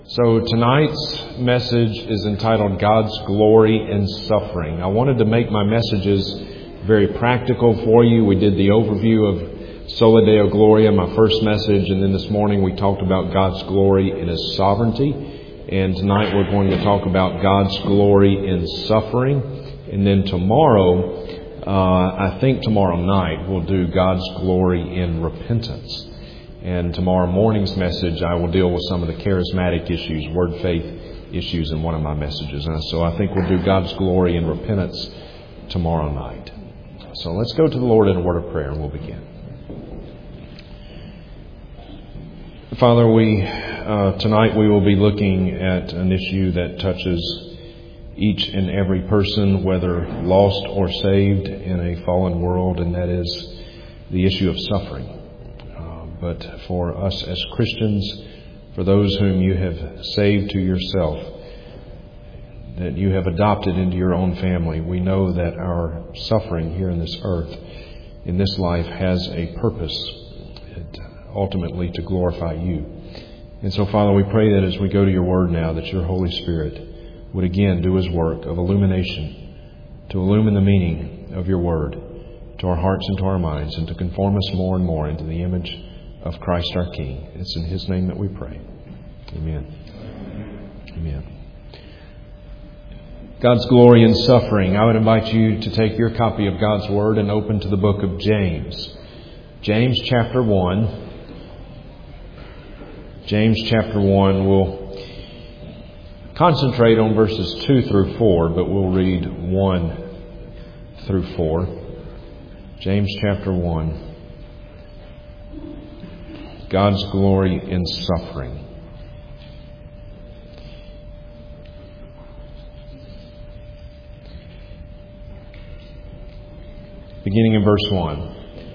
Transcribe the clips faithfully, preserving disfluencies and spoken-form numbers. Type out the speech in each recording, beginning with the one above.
So tonight's message is entitled God's Glory in Suffering. I wanted to make my messages very practical for you. We did the overview of Sola Deo Gloria, my first message, and then this morning we talked about God's glory in His sovereignty. And tonight we're going to talk about God's glory in suffering. And then tomorrow, uh, I think tomorrow night, we'll do God's glory in repentance. And tomorrow morning's message, I will deal with some of the charismatic issues, word faith issues in one of my messages. And so I think we'll do God's glory in repentance tomorrow night. So let's go to the Lord in a word of prayer and we'll begin. Father, we uh, tonight we will be looking at an issue that touches each and every person, whether lost or saved in a fallen world, and that is the issue of suffering. But for us as Christians, for those whom you have saved to yourself, that you have adopted into your own family, we know that our suffering here in this earth, in this life, has a purpose, ultimately to glorify you. And so, Father, we pray that as we go to your word now, that your Holy Spirit would again do His work of illumination, to illumine the meaning of your word to our hearts and to our minds, and to conform us more and more into the image of Christ our King. It's in His name that we pray. Amen. Amen. God's glory in suffering. I would invite you to take your copy of God's Word and open to the book of James. James chapter one. James chapter one. We'll concentrate on verses two through four, but we'll read one through four. James chapter one. God's glory in suffering. Beginning in verse one.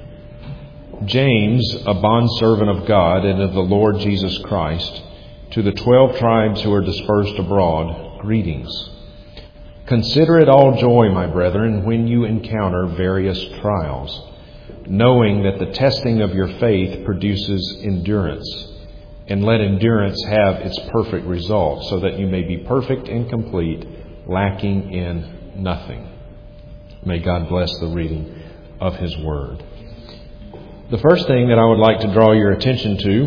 James, a bondservant of God and of the Lord Jesus Christ, to the twelve tribes who are dispersed abroad, greetings. Consider it all joy, my brethren, when you encounter various trials, knowing that the testing of your faith produces endurance. And let endurance have its perfect result, so that you may be perfect and complete, lacking in nothing. May God bless the reading of His Word. The first thing that I would like to draw your attention to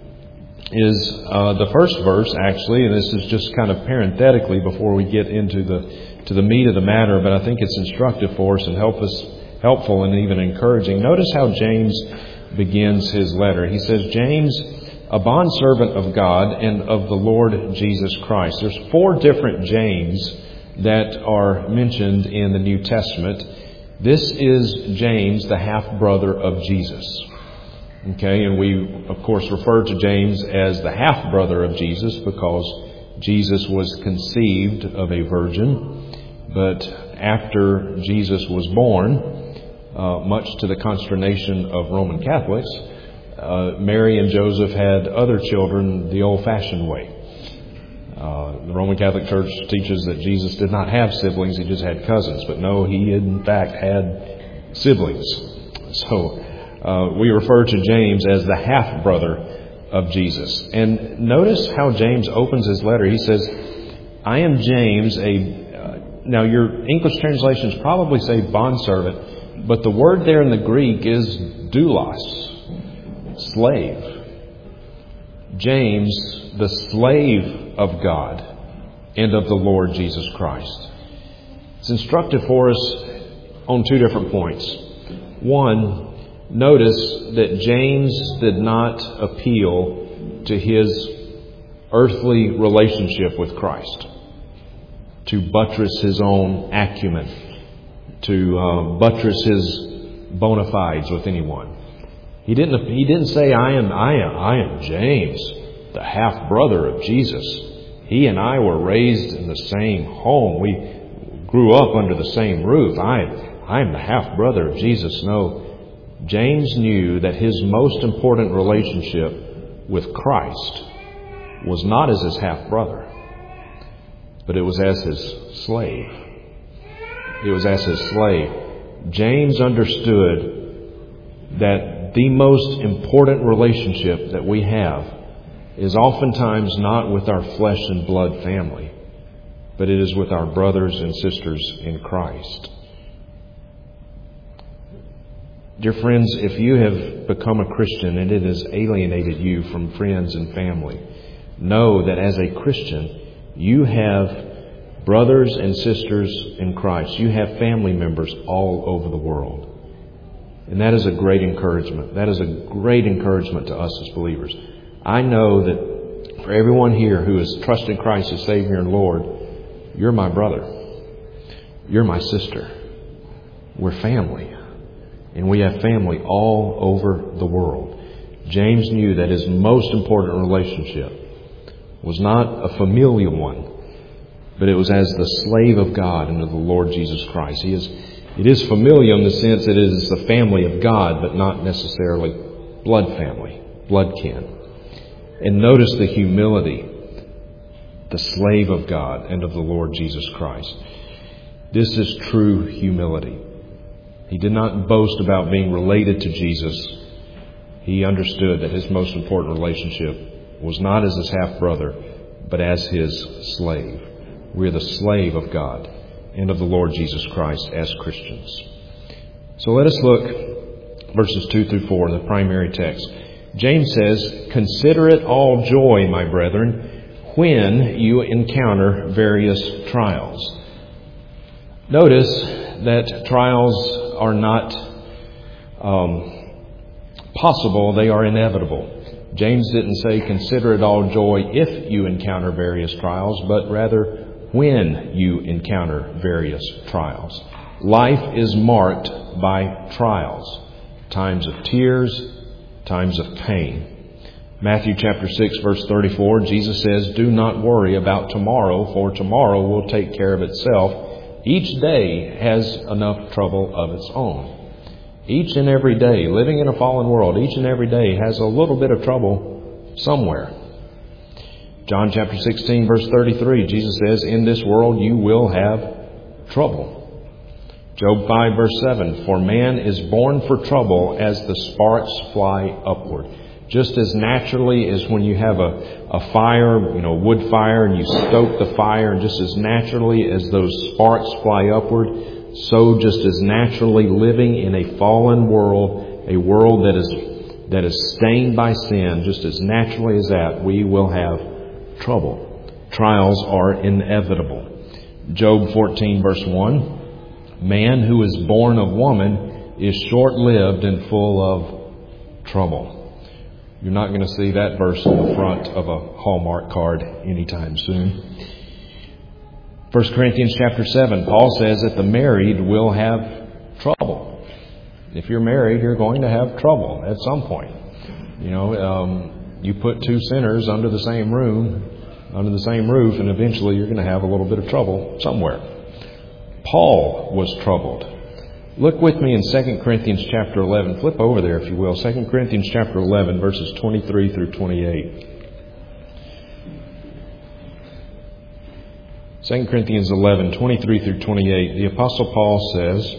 is uh, the first verse, actually, and this is just kind of parenthetically before we get into the to the meat of the matter, but I think it's instructive for us and help us helpful and even encouraging. Notice how James begins his letter. He says, James, a bondservant of God and of the Lord Jesus Christ. There's four different James that are mentioned in the New Testament. This is James, the half-brother of Jesus. Okay, and we, of course, refer to James as the half-brother of Jesus because Jesus was conceived of a virgin, but after Jesus was born, Uh, much to the consternation of Roman Catholics, uh, Mary and Joseph had other children the old-fashioned way. Uh, the Roman Catholic Church teaches that Jesus did not have siblings, He just had cousins. But no, He in fact had siblings. So uh, we refer to James as the half-brother of Jesus. And notice how James opens his letter. He says, I am James, a... Uh, now your English translations probably say bondservant, but the word there in the Greek is doulos, slave. James, the slave of God and of the Lord Jesus Christ. It's instructive for us on two different points. One, notice that James did not appeal to his earthly relationship with Christ to buttress his own acumen, to uh, buttress his bona fides with anyone. He didn't. He didn't say, "I am. I am. I am James, the half brother of Jesus. He and I were raised in the same home. We grew up under the same roof. I, I am the half brother of Jesus." No, James knew that his most important relationship with Christ was not as his half brother, but it was as his slave. It was as his slave. James understood that the most important relationship that we have is oftentimes not with our flesh and blood family, but it is with our brothers and sisters in Christ. Dear friends, if you have become a Christian and it has alienated you from friends and family, know that as a Christian, you have brothers and sisters in Christ. You have family members all over the world. And that is a great encouragement. That is a great encouragement to us as believers. I know that for everyone here who is trusting Christ as Savior and Lord, you're my brother. You're my sister. We're family. And we have family all over the world. James knew that his most important relationship was not a familial one, but it was as the slave of God and of the Lord Jesus Christ. He is, it is familial in the sense that it is the family of God, but not necessarily blood family, blood kin. And notice the humility, the slave of God and of the Lord Jesus Christ. This is true humility. He did not boast about being related to Jesus. He understood that his most important relationship was not as his half-brother, but as his slave. We're the slave of God and of the Lord Jesus Christ as Christians. So let us look verses two through four in the primary text. James says, "Consider it all joy, my brethren, when you encounter various trials." Notice that trials are not um, possible, they are inevitable. James didn't say, "Consider it all joy if you encounter various trials," but rather, when you encounter various trials. Life is marked by trials, times of tears, times of pain. Matthew chapter six, verse thirty-four, Jesus says, "Do not worry about tomorrow, for tomorrow will take care of itself. Each day has enough trouble of its own." Each and every day, living in a fallen world, each and every day has a little bit of trouble somewhere. John chapter sixteen, verse thirty-three, Jesus says, "In this world you will have trouble." Job five, verse seven, "For man is born for trouble as the sparks fly upward." Just as naturally as when you have a, a fire, you know, wood fire, and you stoke the fire, and just as naturally as those sparks fly upward, so just as naturally living in a fallen world, a world that is that is stained by sin, just as naturally as that, we will have trouble. Trials are inevitable. Job fourteen, verse one, "Man who is born of woman is short-lived and full of trouble." You're not going to see that verse on the front of a Hallmark card anytime soon. First Corinthians chapter seven, Paul says that the married will have trouble. If you're married, you're going to have trouble at some point. You know, um, you put two sinners under the same room, under the same roof, and eventually you're going to have a little bit of trouble somewhere. Paul was troubled. Look with me in Second Corinthians chapter eleven. Flip over there, if you will. Second Corinthians chapter eleven, verses twenty-three through twenty-eight. Second Corinthians eleven, twenty-three through twenty-eight. The Apostle Paul says,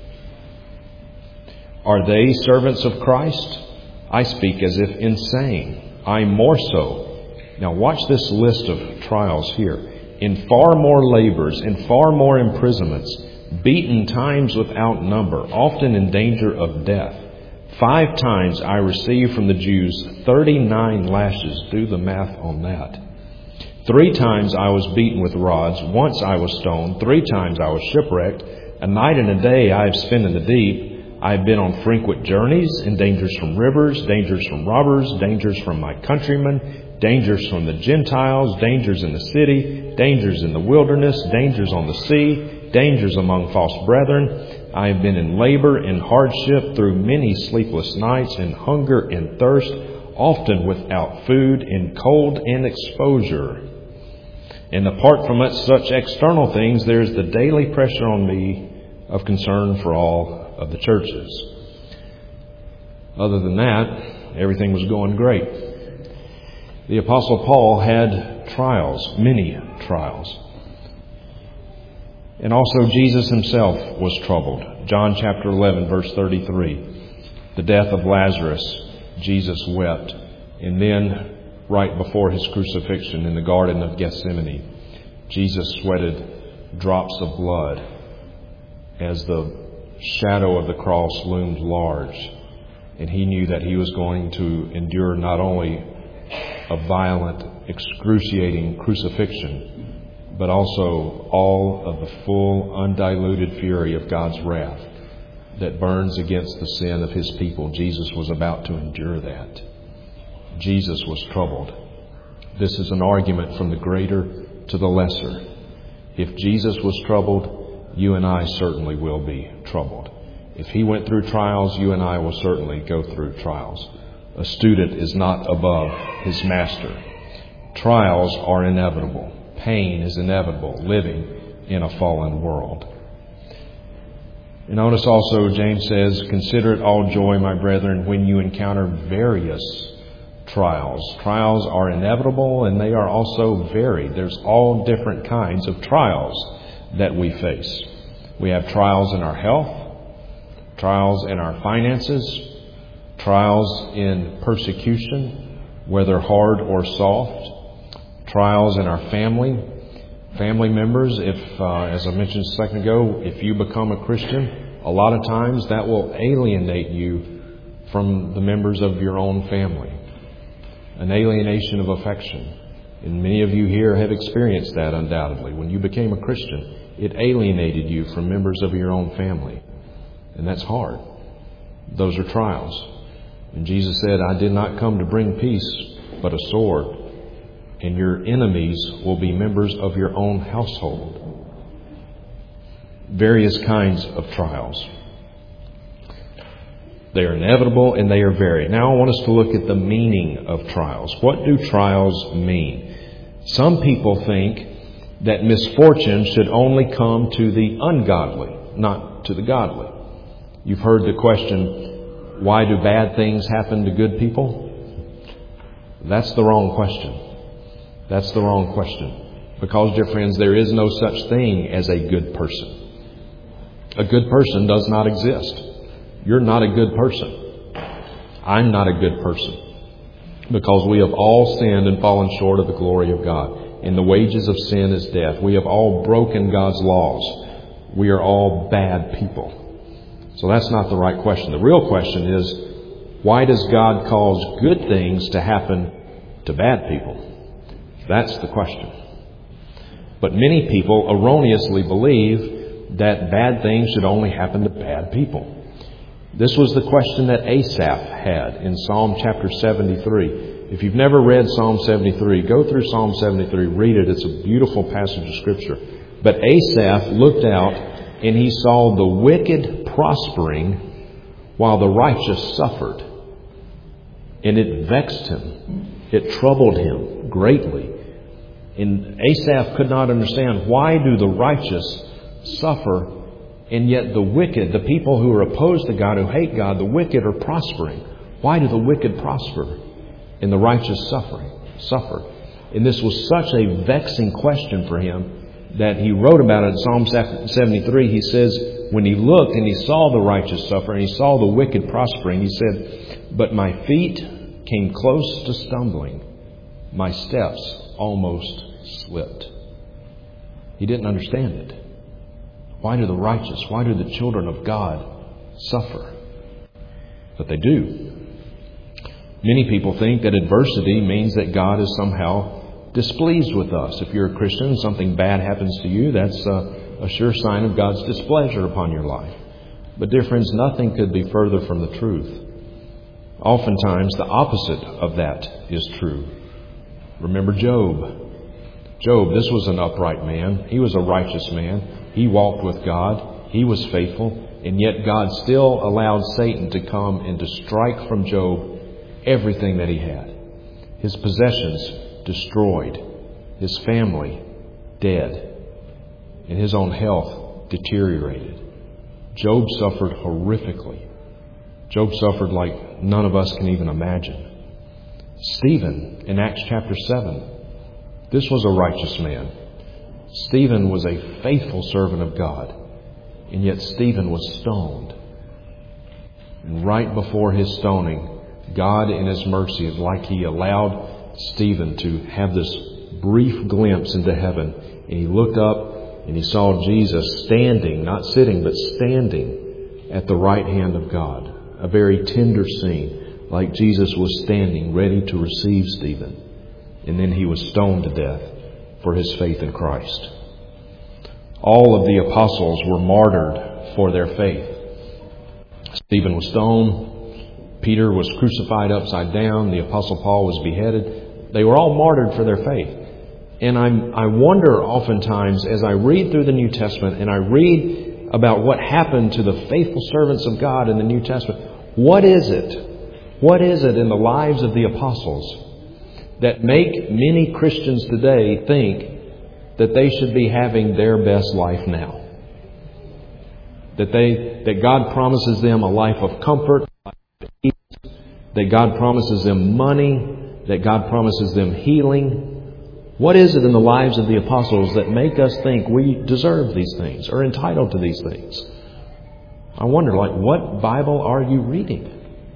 "Are they servants of Christ? I speak as if insane. I more so." Now watch this list of trials here. "In far more labors, in far more imprisonments, beaten times without number, often in danger of death. Five times I received from the Jews thirty-nine lashes." Do the math on that. "Three times I was beaten with rods. Once I was stoned. Three times I was shipwrecked. A night and a day I have spent in the deep. I have been on frequent journeys, in dangers from rivers, dangers from robbers, dangers from my countrymen, dangers from the Gentiles, dangers in the city, dangers in the wilderness, dangers on the sea, dangers among false brethren. I have been in labor and hardship, through many sleepless nights, in hunger and thirst, often without food, in cold and exposure. And apart from it, such external things, there is the daily pressure on me of concern for all of the churches." Other than that, everything was going great. The Apostle Paul had trials, many trials. And also Jesus himself was troubled. John chapter eleven, verse thirty-three. The death of Lazarus, Jesus wept. And then right before his crucifixion in the Garden of Gethsemane, Jesus sweated drops of blood as the shadow of the cross loomed large. And he knew that he was going to endure not only a violent, excruciating crucifixion, but also all of the full, undiluted fury of God's wrath that burns against the sin of his people. Jesus was about to endure that. Jesus was troubled. This is an argument from the greater to the lesser. If Jesus was troubled, you and I certainly will be troubled. If he went through trials, you and I will certainly go through trials. A student is not above his master. Trials are inevitable. Pain is inevitable, living in a fallen world. And notice also, James says, consider it all joy, my brethren, when you encounter various trials. Trials are inevitable, and they are also varied. There's all different kinds of trials that we face. We have trials in our health, trials in our finances, trials in persecution, whether hard or soft, trials in our family, family members. If, uh, as I mentioned a second ago, if you become a Christian, a lot of times that will alienate you from the members of your own family. An alienation of affection. And many of you here have experienced that undoubtedly. When you became a Christian, it alienated you from members of your own family. And that's hard. Those are trials. And Jesus said, I did not come to bring peace, but a sword. And your enemies will be members of your own household. Various kinds of trials. They are inevitable and they are varied. Now I want us to look at the meaning of trials. What do trials mean? Some people think that misfortune should only come to the ungodly, not to the godly. You've heard the question, why do bad things happen to good people? That's the wrong question. That's the wrong question. Because, dear friends, there is no such thing as a good person. A good person does not exist. You're not a good person. I'm not a good person. Because we have all sinned and fallen short of the glory of God. And the wages of sin is death. We have all broken God's laws. We are all bad people. So that's not the right question. The real question is, why does God cause good things to happen to bad people? That's the question. But many people erroneously believe that bad things should only happen to bad people. This was the question that Asaph had in Psalm chapter seventy-three. If you've never read Psalm seventy-three, go through Psalm seventy-three, read it. It's a beautiful passage of Scripture. But Asaph looked out and he saw the wicked prospering while the righteous suffered. And it vexed him. It troubled him greatly. And Asaph could not understand, why do the righteous suffer and yet the wicked, the people who are opposed to God, who hate God, the wicked are prospering? Why do the wicked prosper and the righteous suffering, suffer? And this was such a vexing question for him that he wrote about it in Psalm seventy-three. He says, when he looked and he saw the righteous suffer and he saw the wicked prospering, he said, but my feet came close to stumbling. My steps almost slipped. He didn't understand it. Why do the righteous, why do the children of God suffer? But they do. Many people think that adversity means that God is somehow displeased with us. If you're a Christian and something bad happens to you, that's a, a sure sign of God's displeasure upon your life. But dear friends, nothing could be further from the truth. Oftentimes, the opposite of that is true. Remember Job. Job, this was an upright man. He was a righteous man. He walked with God. He was faithful. And yet God still allowed Satan to come and to strike from Job everything that he had. His possessions destroyed. His family dead. And his own health deteriorated. Job suffered horrifically. Job suffered like none of us can even imagine. Stephen in Acts chapter seven. This was a righteous man. Stephen was a faithful servant of God. And yet Stephen was stoned. And right before his stoning, God in His mercy, like He allowed Stephen to have this brief glimpse into heaven. And he looked up and he saw Jesus standing, not sitting, but standing at the right hand of God. A very tender scene, like Jesus was standing ready to receive Stephen. And then he was stoned to death for his faith in Christ. All of the apostles were martyred for their faith. Stephen was stoned. Peter was crucified upside down. The apostle Paul was beheaded. They were all martyred for their faith. And I'm, I wonder oftentimes as I read through the New Testament and I read about what happened to the faithful servants of God in the New Testament, what is it? What is it in the lives of the apostles that make many Christians today think that they should be having their best life now? That they, that God promises them a life of comfort, that God promises them money, that God promises them healing. What is it in the lives of the apostles that make us think we deserve these things, or entitled to these things? I wonder, like, what Bible are you reading?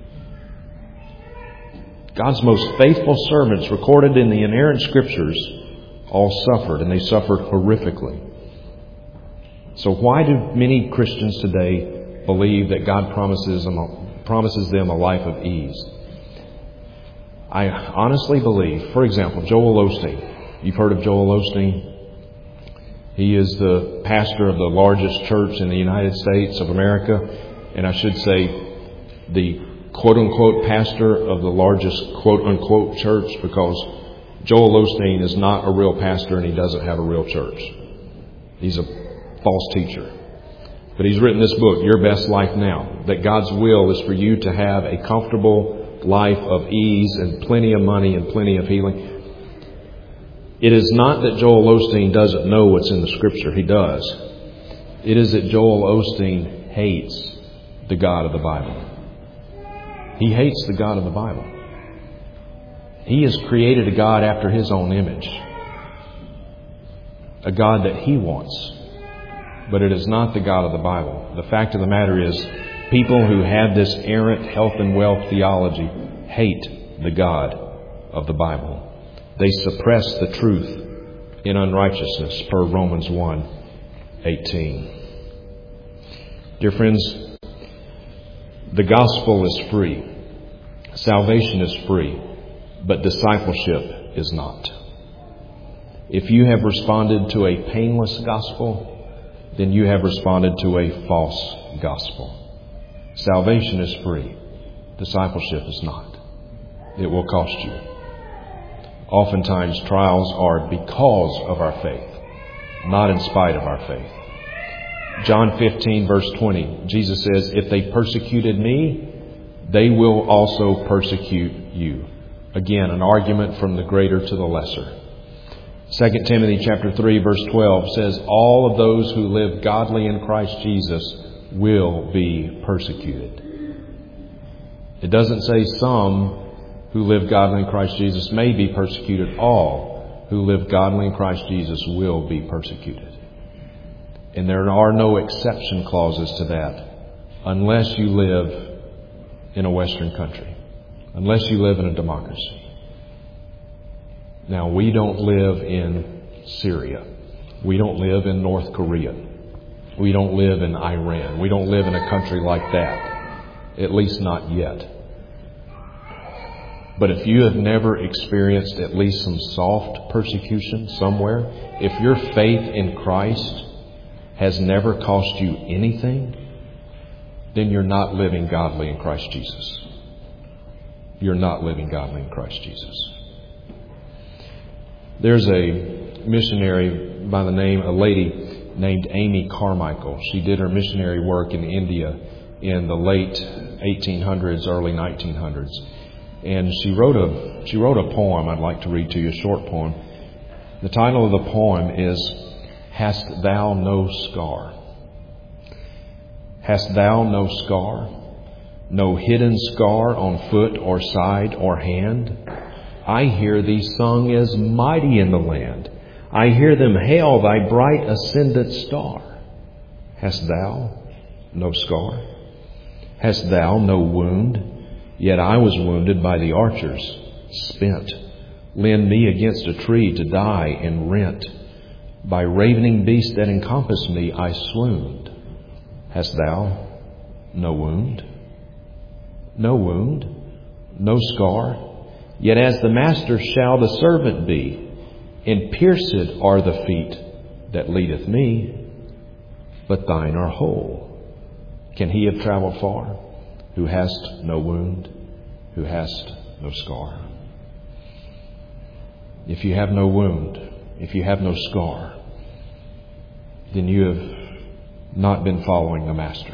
God's most faithful servants recorded in the inerrant Scriptures all suffered, and they suffered horrifically. So why do many Christians today believe that God promises them, promises them a life of ease? I honestly believe, for example, Joel Osteen. You've heard of Joel Osteen? He is the pastor of the largest church in the United States of America. And I should say the quote-unquote pastor of the largest quote-unquote church, because Joel Osteen is not a real pastor and he doesn't have a real church. He's a false teacher. But he's written this book, Your Best Life Now, that God's will is for you to have a comfortable life of ease and plenty of money and plenty of healing. It is not that Joel Osteen doesn't know what's in the Scripture. He does. It is that Joel Osteen hates the God of the Bible. He hates the God of the Bible. He has created a God after His own image. A God that He wants. But it is not the God of the Bible. The fact of the matter is, people who have this errant health and wealth theology hate the God of the Bible. They suppress the truth in unrighteousness, per Romans one eighteen. Dear friends, the gospel is free. Salvation is free, but discipleship is not. If you have responded to a painless gospel, then you have responded to a false gospel. Salvation is free. Discipleship is not. It will cost you. Oftentimes, trials are because of our faith, not in spite of our faith. John fifteen, verse twenty, Jesus says, if they persecuted me, they will also persecute you. Again, an argument from the greater to the lesser. Second Timothy chapter three, verse twelve says, all of those who live godly in Christ Jesus will be persecuted. It doesn't say some who live godly in Christ Jesus may be persecuted. All who live godly in Christ Jesus will be persecuted. And there are no exception clauses to that unless you live in a Western country, unless you live in a democracy. Now, we don't live in Syria. We don't live in North Korea. We don't live in Iran. We don't live in a country like that. At least not yet. But if you have never experienced at least some soft persecution somewhere, if your faith in Christ has never cost you anything, then you're not living godly in Christ Jesus. You're not living godly in Christ Jesus. There's a missionary by the name, a lady named Amy Carmichael. She did her missionary work in India in the late eighteen hundreds, early nineteen hundreds. And she wrote a she wrote a poem I'd like to read to you, a short poem. The title of the poem is, Hast Thou No Scar? Hast thou no scar? No hidden scar on foot or side or hand? I hear thee sung as mighty in the land. I hear them hail thy bright ascendant star. Hast thou no scar? Hast thou no wound? Yet I was wounded by the archers, spent, Lend me against a tree to die and rent. By ravening beasts that encompass me, I swooned. Hast thou no wound? No wound, no scar. Yet as the master shall the servant be, and pierced are the feet that leadeth me, but thine are whole. Can he have traveled far, who hast no wound, who hast no scar? If you have no wound, if you have no scar, then you have not been following the Master.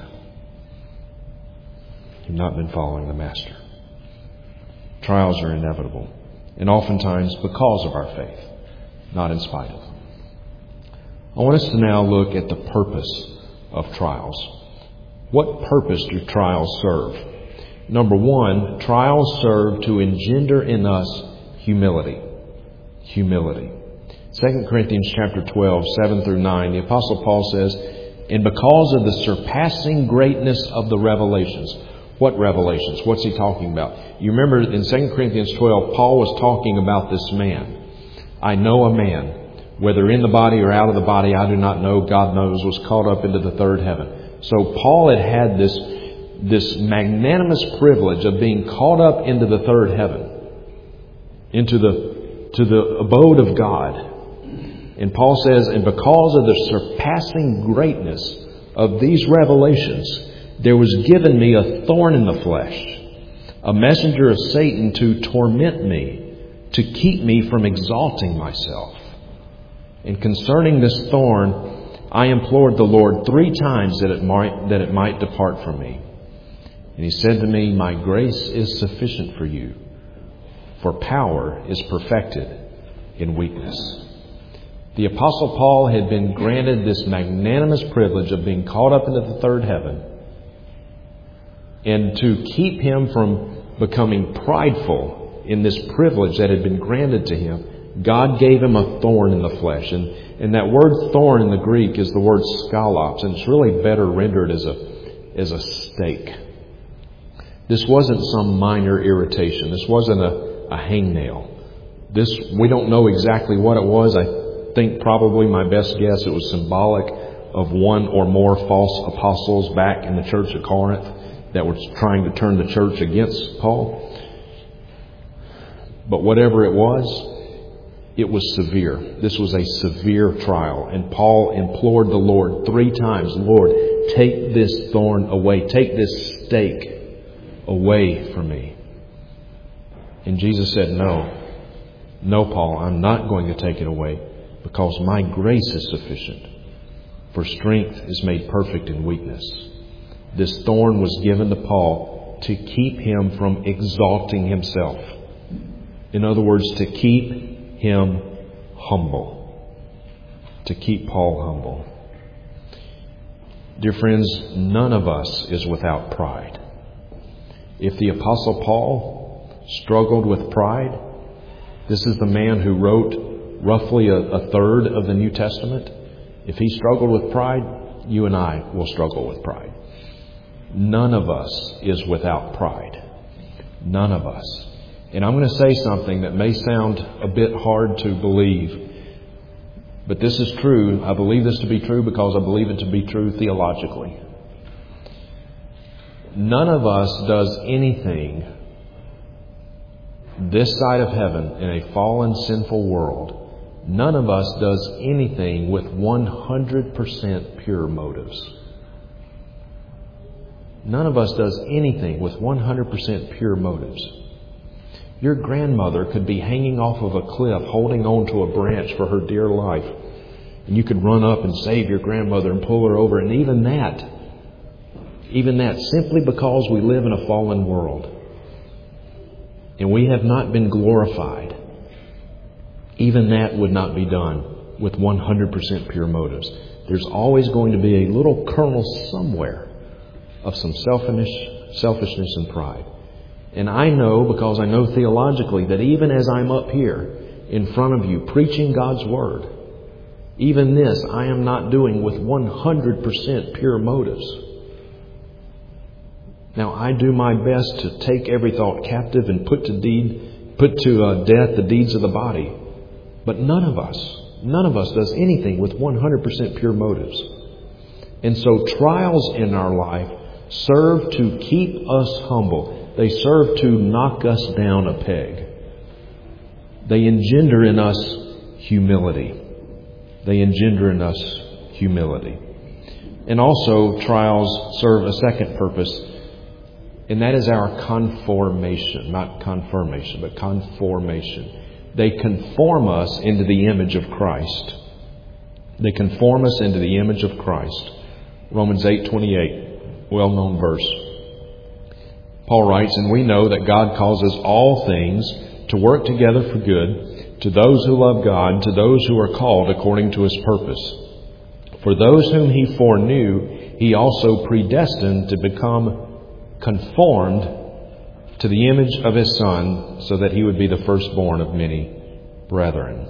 You've not been following the Master. Trials are inevitable, and oftentimes because of our faith, not in spite of them. I want us to now look at the purpose of trials. What purpose do trials serve? Number one, trials serve to engender in us humility. Humility. Second Corinthians chapter twelve, seven through nine, the Apostle Paul says, and because of the surpassing greatness of the revelations. What revelations? What's he talking about? You remember in Second Corinthians twelve, Paul was talking about this man. I know a man, whether in the body or out of the body, I do not know, God knows, was caught up into the third heaven. So Paul had had this, this magnanimous privilege of being caught up into the third heaven, into the to the abode of God. And Paul says, and because of the surpassing greatness of these revelations, there was given me a thorn in the flesh, a messenger of Satan to torment me, to keep me from exalting myself. And concerning this thorn, I implored the Lord three times that it might, that it might depart from me. And he said to me, my grace is sufficient for you, for power is perfected in weakness. The Apostle Paul had been granted this magnanimous privilege of being caught up into the third heaven. And to keep him from becoming prideful in this privilege that had been granted to him, God gave him a thorn in the flesh. And, and that word thorn in the Greek is the word skalops, and it's really better rendered as a, as a stake. This wasn't some minor irritation. This wasn't a a hangnail. This, we don't know exactly what it was. I think probably my best guess it was symbolic of one or more false apostles back in the church of Corinth that were trying to turn the church against Paul. But whatever it was, it was severe. This was a severe trial. And Paul implored the Lord three times, Lord, take this thorn away. Take this stake away from me. And Jesus said, no, no, Paul, I'm not going to take it away because my grace is sufficient. For strength is made perfect in weakness. This thorn was given to Paul to keep him from exalting himself. In other words, to keep him humble. To keep Paul humble. Dear friends, none of us is without pride. If the Apostle Paul struggled with pride, this is the man who wrote roughly a, a third of the New Testament. If he struggled with pride, you and I will struggle with pride. None of us is without pride. None of us. And I'm going to say something that may sound a bit hard to believe, but this is true. I believe this to be true because I believe it to be true theologically. None of us does anything this side of heaven in a fallen, sinful world. None of us does anything with one hundred percent pure motives. None of us does anything with one hundred percent pure motives. Your grandmother could be hanging off of a cliff, holding on to a branch for her dear life. And you could run up and save your grandmother and pull her over. And even that, even that, simply because we live in a fallen world. And we have not been glorified. Even that would not be done with one hundred percent pure motives. There's always going to be a little kernel somewhere of some selfish, selfishness and pride. And I know, because I know theologically, that even as I'm up here in front of you preaching God's Word, even this I am not doing with one hundred percent pure motives. Now, I do my best to take every thought captive and put to deed put to uh, death the deeds of the body. But none of us, none of us does anything with one hundred percent pure motives. And so trials in our life serve to keep us humble. They serve to knock us down a peg. They engender in us humility. They engender in us humility. And also, trials serve a second purpose, and that is our conformation. Not confirmation, but conformation. They conform us into the image of Christ. They conform us into the image of Christ. Romans eight twenty-eight, well-known verse. Paul writes, "And we know that God causes all things to work together for good to those who love God, to those who are called according to His purpose. For those whom He foreknew, He also predestined to become conformed to the image of His Son, so that He would be the firstborn of many brethren."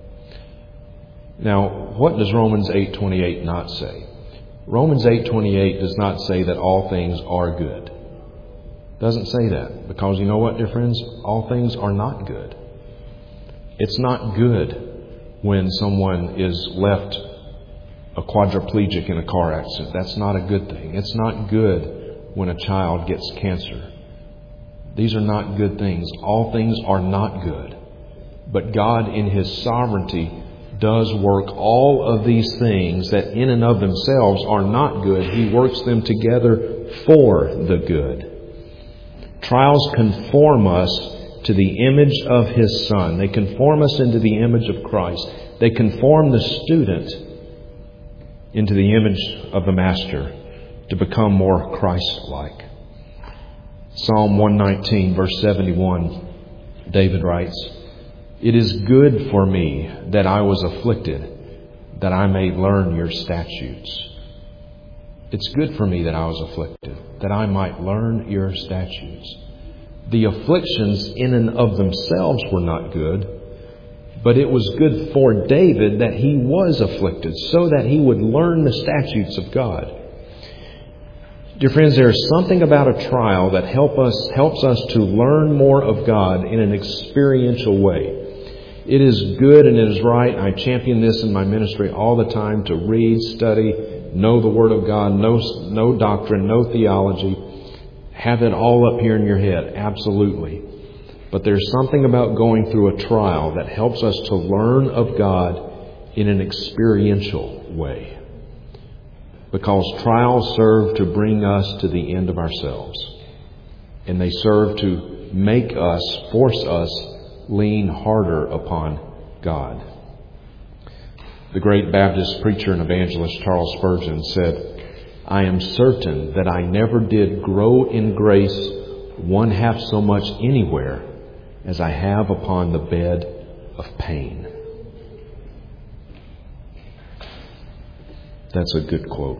Now, what does Romans eight twenty-eight not say? Romans eight twenty-eight does not say that all things are good. It doesn't say that. Because you know what, dear friends? All things are not good. It's not good when someone is left a quadriplegic in a car accident. That's not a good thing. It's not good when a child gets cancer. These are not good things. All things are not good. But God, in His sovereignty, does work all of these things that in and of themselves are not good. He works them together for the good. Trials conform us to the image of His Son. They conform us into the image of Christ. They conform the student into the image of the Master to become more Christ-like. Psalm one nineteen, verse seventy-one, David writes, "It is good for me that I was afflicted, that I may learn your statutes." It's good for me that I was afflicted, that I might learn your statutes. The afflictions in and of themselves were not good, but it was good for David that he was afflicted, so that he would learn the statutes of God. Dear friends, there is something about a trial that help us, helps us to learn more of God in an experiential way. It is good and it is right. I champion this in my ministry all the time, to read, study, know the Word of God, know, know doctrine, know theology. Have it all up here in your head. Absolutely. But there's something about going through a trial that helps us to learn of God in an experiential way. Because trials serve to bring us to the end of ourselves. And they serve to make us, force us, lean harder upon God. The great Baptist preacher and evangelist Charles Spurgeon said, "I am certain that I never did grow in grace one half so much anywhere as I have upon the bed of pain." That's a good quote.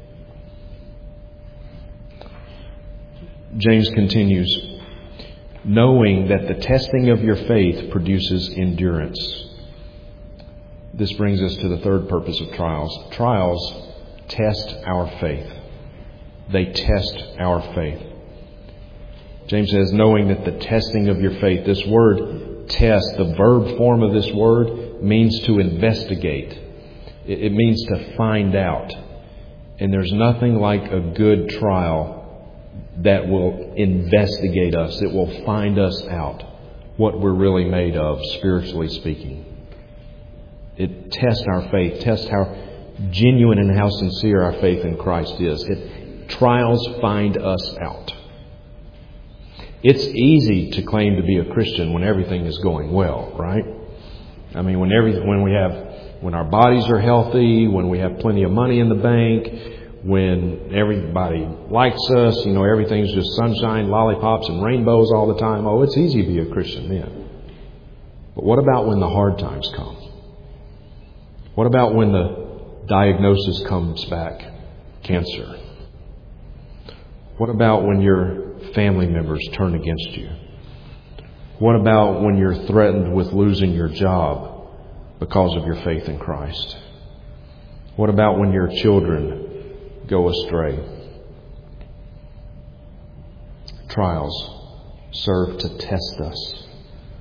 James continues, "Knowing that the testing of your faith produces endurance." This brings us to the third purpose of trials. Trials test our faith. They test our faith. James says, knowing that the testing of your faith, this word test, the verb form of this word, means to investigate. It means to find out. And there's nothing like a good trial that will investigate us. It will find us out what we're really made of, spiritually speaking. It tests our faith, tests how genuine and how sincere our faith in Christ is. It trials find us out. It's easy to claim to be a Christian when everything is going well, right? I mean, when every when we have when our bodies are healthy, when we have plenty of money in the bank, when everybody likes us, you know, everything's just sunshine, lollipops, and rainbows all the time. Oh, it's easy to be a Christian then. But what about when the hard times come? What about when the diagnosis comes back, cancer? What about when your family members turn against you? What about when you're threatened with losing your job because of your faith in Christ? What about when your children go astray? Trials serve to test us.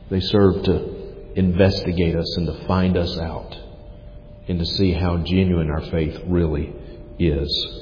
They serve to investigate us and to find us out and to see how genuine our faith really is.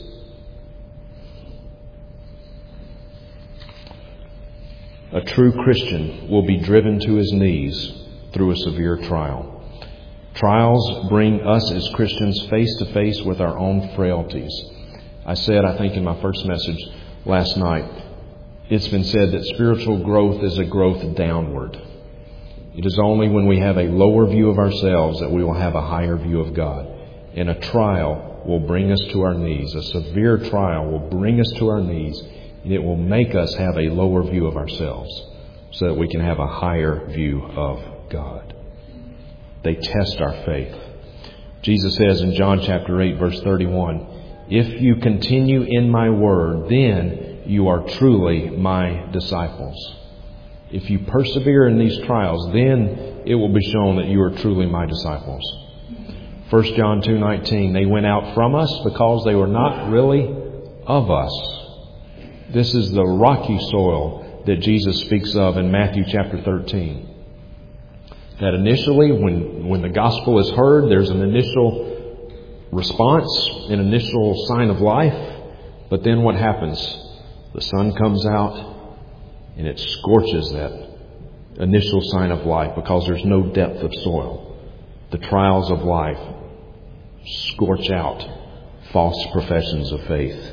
A true Christian will be driven to his knees through a severe trial. Trials bring us as Christians face to face with our own frailties. I said, I think in my first message last night, it's been said that spiritual growth is a growth downward. It is only when we have a lower view of ourselves that we will have a higher view of God. And a trial will bring us to our knees. A severe trial will bring us to our knees, and it will make us have a lower view of ourselves so that we can have a higher view of God. They test our faith. Jesus says in John chapter eight, verse thirty-one, "If you continue in my word, then you are truly my disciples." If you persevere in these trials, then it will be shown that you are truly my disciples. First John two nineteen, "They went out from us because they were not really of us." This is the rocky soil that Jesus speaks of in Matthew chapter thirteen. That initially, when, when the gospel is heard, there's an initial response, an initial sign of life. But then what happens? The sun comes out and it scorches that initial sign of life because there's no depth of soil. The trials of life scorch out false professions of faith.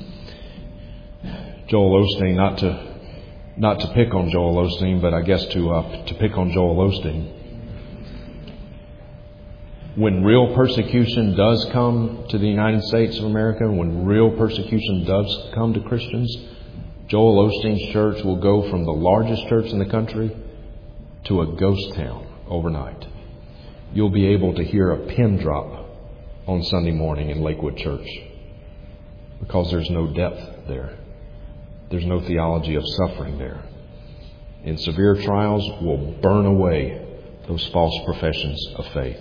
Joel Osteen, not to not to pick on Joel Osteen, but I guess to uh, to pick on Joel Osteen. When real persecution does come to the United States of America, when real persecution does come to Christians, Joel Osteen's church will go from the largest church in the country to a ghost town overnight. You'll be able to hear a pin drop on Sunday morning in Lakewood Church because there's no depth there. There's no theology of suffering there. And severe trials will burn away those false professions of faith.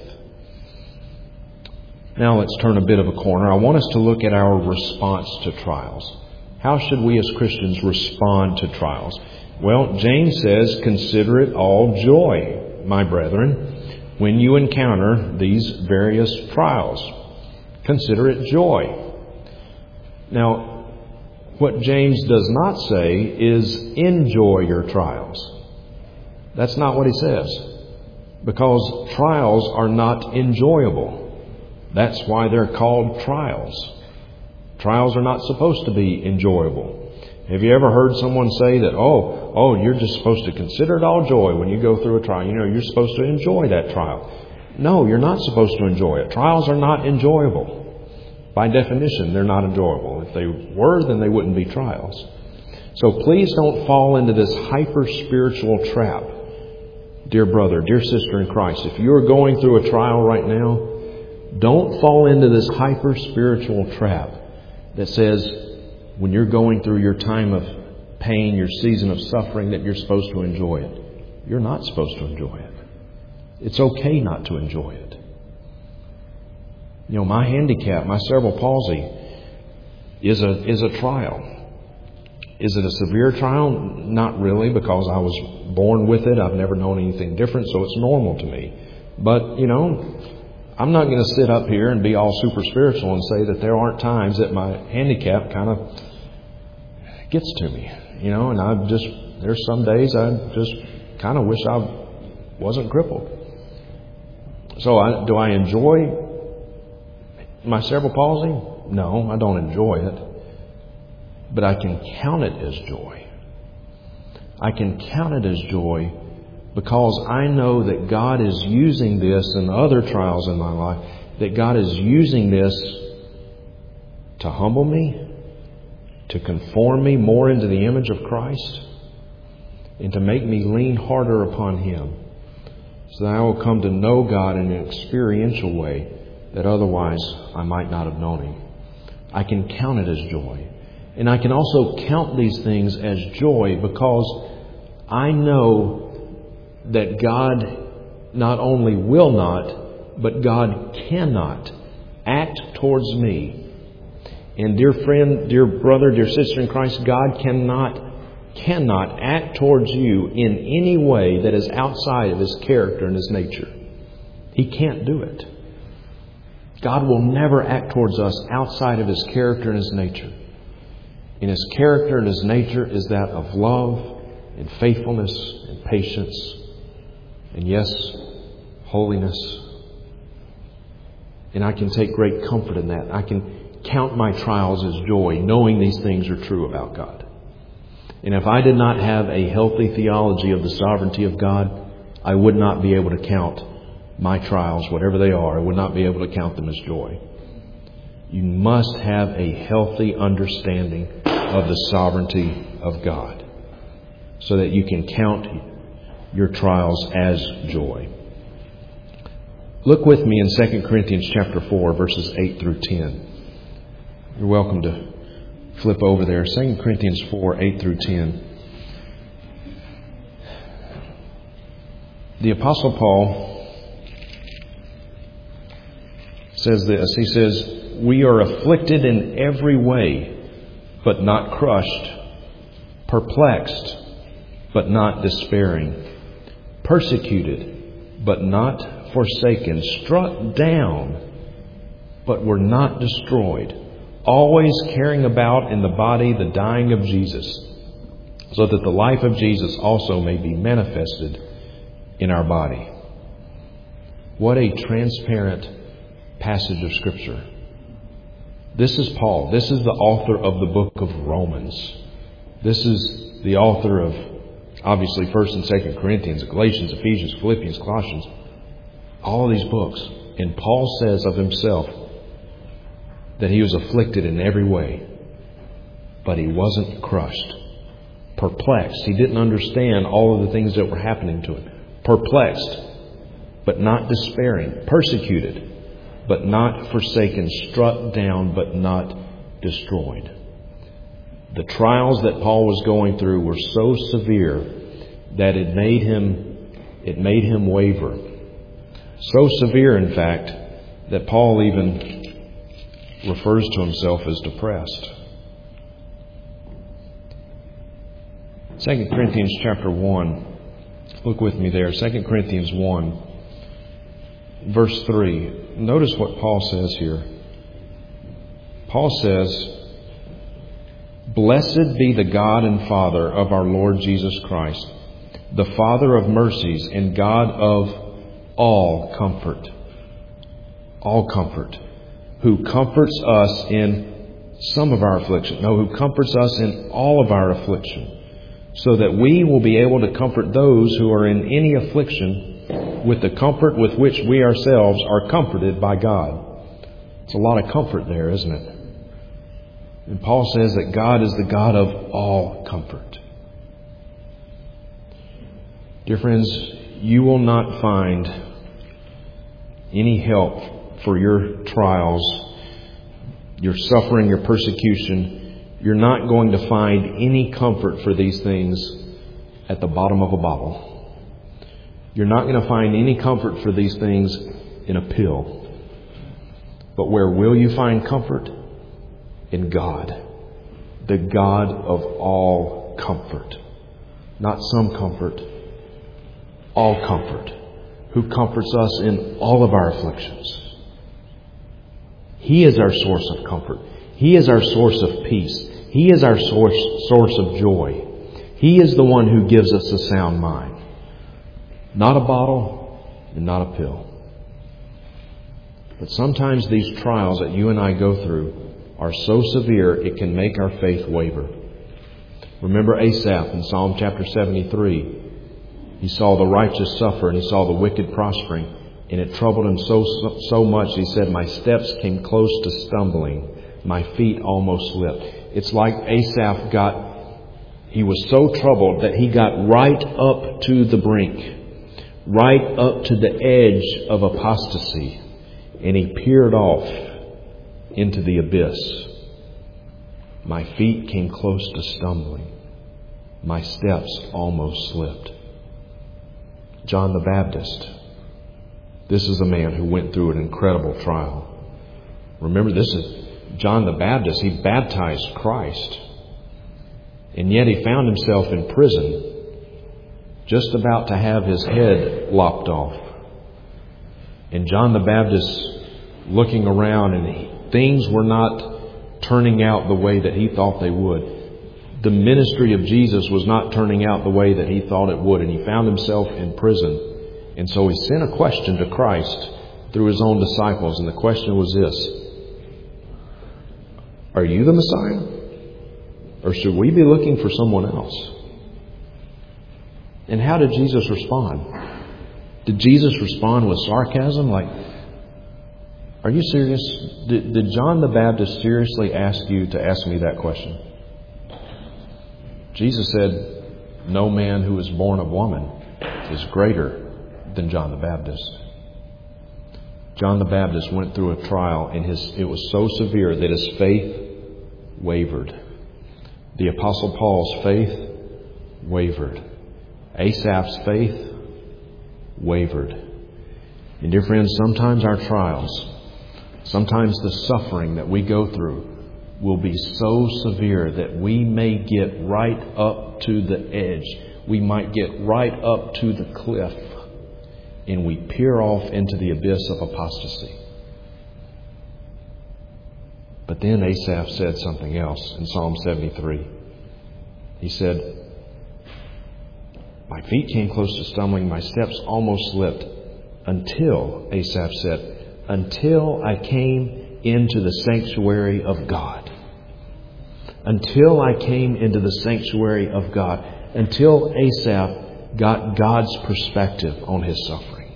Now let's turn a bit of a corner. I want us to look at our response to trials. How should we as Christians respond to trials? Well, James says, "Consider it all joy, my brethren, when you encounter these various trials." Consider it joy. Now, what James does not say is enjoy your trials. That's not what he says. Because trials are not enjoyable. That's why they're called trials. Trials are not supposed to be enjoyable. Have you ever heard someone say that, oh, oh, you're just supposed to consider it all joy when you go through a trial. You know, you're supposed to enjoy that trial. No, you're not supposed to enjoy it. Trials are not enjoyable. By definition, they're not enjoyable. If they were, then they wouldn't be trials. So please don't fall into this hyper-spiritual trap. Dear brother, dear sister in Christ, if you're going through a trial right now, don't fall into this hyper-spiritual trap that says when you're going through your time of pain, your season of suffering, that you're supposed to enjoy it. You're not supposed to enjoy it. It's okay not to enjoy it. You know, my handicap, my cerebral palsy, is a is a trial. Is it a severe trial? Not really, because I was born with it. I've never known anything different, so it's normal to me. But, you know, I'm not going to sit up here and be all super spiritual and say that there aren't times that my handicap kind of gets to me. You know, and I just, there's some days I just kind of wish I wasn't crippled. So I, do I enjoy my cerebral palsy? No, I don't enjoy it. But I can count it as joy. I can count it as joy because I know that God is using this and other trials in my life, that God is using this to humble me, to conform me more into the image of Christ, and to make me lean harder upon Him, so that I will come to know God in an experiential way that otherwise I might not have known Him. I can count it as joy. And I can also count these things as joy because I know that God not only will not, but God cannot act towards me. And dear friend, dear brother, dear sister in Christ, God cannot cannot act towards you in any way that is outside of His character and His nature. He can't do it. God will never act towards us outside of His character and His nature. And His character and His nature is that of love and faithfulness and patience and, yes, holiness. And I can take great comfort in that. I can count my trials as joy, knowing these things are true about God. And if I did not have a healthy theology of the sovereignty of God, I would not be able to count my trials, whatever they are, I would not be able to count them as joy. You must have a healthy understanding of the sovereignty of God so that you can count your trials as joy. Look with me in Second Corinthians chapter four, verses eight through ten. You're welcome to flip over there. Second Corinthians four, eight through ten. The Apostle Paul says this. He says, "We are afflicted in every way, but not crushed, perplexed, but not despairing, persecuted, but not forsaken, struck down, but were not destroyed, always carrying about in the body the dying of Jesus, so that the life of Jesus also may be manifested in our body." What a transparent passage of Scripture. This is Paul. This is the author of the book of Romans. This is the author of, obviously, First and Second Corinthians, Galatians, Ephesians, Philippians, Colossians. All of these books. And Paul says of himself that he was afflicted in every way, but he wasn't crushed. Perplexed. He didn't understand all of the things that were happening to him. Perplexed, but not despairing. Persecuted, but not forsaken. Struck down, but not destroyed. The trials that Paul was going through were so severe that it made him, it made him waver. So severe, in fact, that Paul even refers to himself as depressed. Second Corinthians chapter one. Look with me there. Second Corinthians one, verse three. Notice what Paul says here. Paul says, "Blessed be the God and Father of our Lord Jesus Christ, the Father of mercies and God of all comfort." All comfort. Who comforts us in some of our affliction. No, who comforts us in all of our affliction, so that we will be able to comfort those who are in any affliction with the comfort with which we ourselves are comforted by God. It's a lot of comfort there, isn't it? And Paul says that God is the God of all comfort. Dear friends, you will not find any help for your trials, your suffering, your persecution. You're not going to find any comfort for these things at the bottom of a bottle. You're not going to find any comfort for these things in a pill. But where will you find comfort? In God. The God of all comfort. Not some comfort. All comfort. Who comforts us in all of our afflictions. He is our source of comfort. He is our source of peace. He is our source, source of joy. He is the one who gives us a sound mind. Not a bottle and not a pill. But sometimes these trials that you and I go through are so severe it can make our faith waver. Remember Asaph in Psalm chapter seventy-three. He saw the righteous suffer and he saw the wicked prospering. And it troubled him so, so, so much, he said, "My steps came close to stumbling. My feet almost slipped." It's like Asaph got, he was so troubled that he got right up to the brink. Right up to the edge of apostasy. And he peered off into the abyss. "My feet came close to stumbling. My steps almost slipped." John the Baptist. This is a man who went through an incredible trial. Remember, this is John the Baptist. He baptized Christ. And yet he found himself in prison, just about to have his head lopped off. And John the Baptist looking around, and he, things were not turning out the way that he thought they would. The ministry of Jesus was not turning out the way that he thought it would, and he found himself in prison. And so he sent a question to Christ through his own disciples, and the question was this: are you the Messiah? Or should we be looking for someone else? And how did Jesus respond? Did Jesus respond with sarcasm? Like, are you serious? Did, did John the Baptist seriously ask you to ask me that question? Jesus said, no man who is born of woman is greater than John the Baptist. John the Baptist went through a trial, and his it was so severe that his faith wavered. The Apostle Paul's faith wavered. Asaph's faith wavered. And dear friends, sometimes our trials, sometimes the suffering that we go through will be so severe that we may get right up to the edge. We might get right up to the cliff, and we peer off into the abyss of apostasy. But then Asaph said something else in Psalm seventy-three. He said, my feet came close to stumbling, my steps almost slipped, until, Asaph said, until I came into the sanctuary of God. Until I came into the sanctuary of God. Until Asaph got God's perspective on his suffering.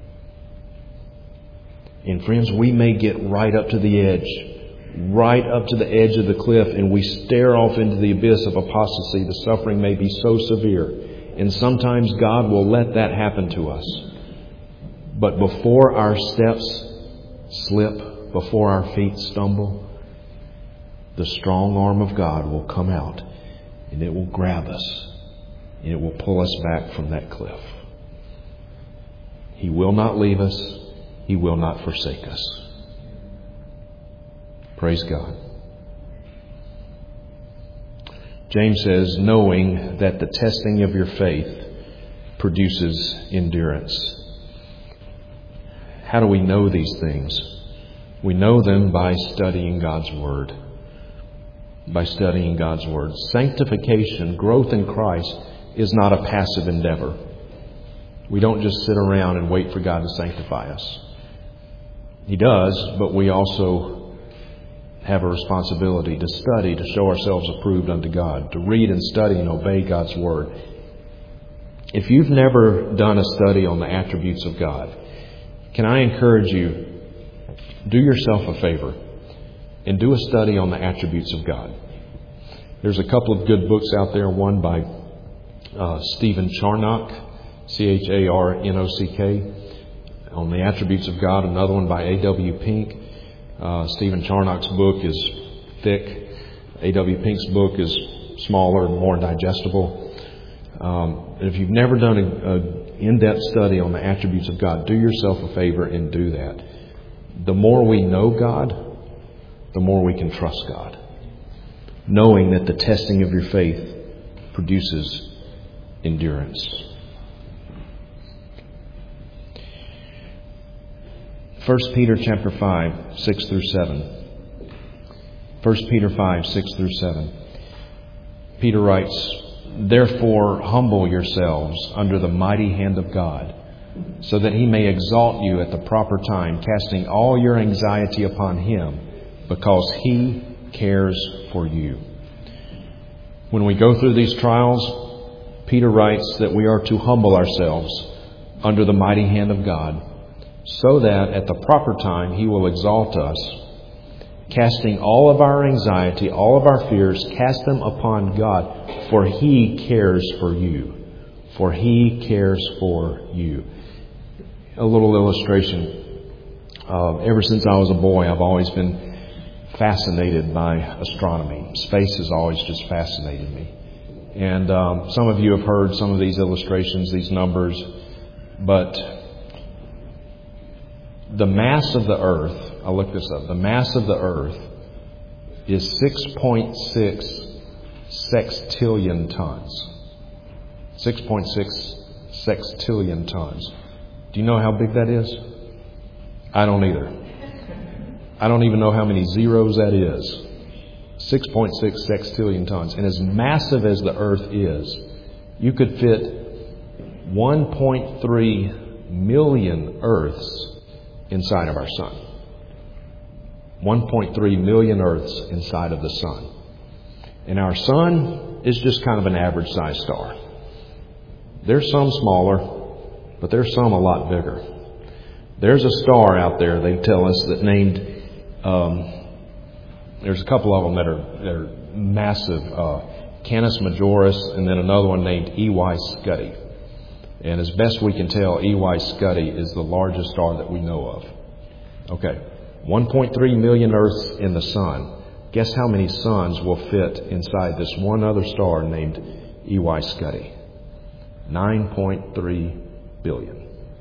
And friends, we may get right up to the edge, right up to the edge of the cliff, and we stare off into the abyss of apostasy. The suffering may be so severe. And sometimes God will let that happen to us. But before our steps slip, before our feet stumble, the strong arm of God will come out, and it will grab us, and it will pull us back from that cliff. He will not leave us. He will not forsake us. Praise God. James says, knowing that the testing of your faith produces endurance. How do we know these things? We know them by studying God's Word. By studying God's Word. Sanctification, growth in Christ, is not a passive endeavor. We don't just sit around and wait for God to sanctify us. He does, but we also have a responsibility to study, to show ourselves approved unto God, to read and study and obey God's Word. If you've never done a study on the attributes of God, can I encourage you, do yourself a favor and do a study on the attributes of God. There's a couple of good books out there, one by uh, Stephen Charnock, C H A R N O C K, on the attributes of God, another one by A W Pink. Uh, Stephen Charnock's book is thick. A W Pink's book is smaller and more digestible. Um, and if you've never done an in-depth study on the attributes of God, do yourself a favor and do that. The more we know God, the more we can trust God. Knowing that the testing of your faith produces endurance. First Peter chapter five, six through seven. First Peter five, six through seven. Peter writes, therefore humble yourselves under the mighty hand of God, so that He may exalt you at the proper time, casting all your anxiety upon Him, because He cares for you. When we go through these trials, Peter writes that we are to humble ourselves under the mighty hand of God, so that at the proper time He will exalt us, casting all of our anxiety, all of our fears, cast them upon God, for He cares for you. For He cares for you. A little illustration. Uh, ever since I was a boy, I've always been fascinated by astronomy. Space has always just fascinated me. And um, some of you have heard some of these illustrations, these numbers, but the mass of the Earth, I'll look this up, the mass of the Earth is six point six sextillion tons. six point six sextillion tons. Do you know how big that is? I don't either. I don't even know how many zeros that is. six point six sextillion tons. And as massive as the Earth is, you could fit one point three million Earths inside of our sun. one point three million Earths inside of the sun. And our sun is just kind of an average sized star. There's some smaller, but there's some a lot bigger. There's a star out there, they tell us, that named, um, there's a couple of them that are, that are massive, uh, Canis Majoris, and then another one named E Y Scuti. And as best we can tell, E Y Scuti is the largest star that we know of. Okay, one point three million Earths in the sun. Guess how many suns will fit inside this one other star named E Y Scuti? nine point three billion.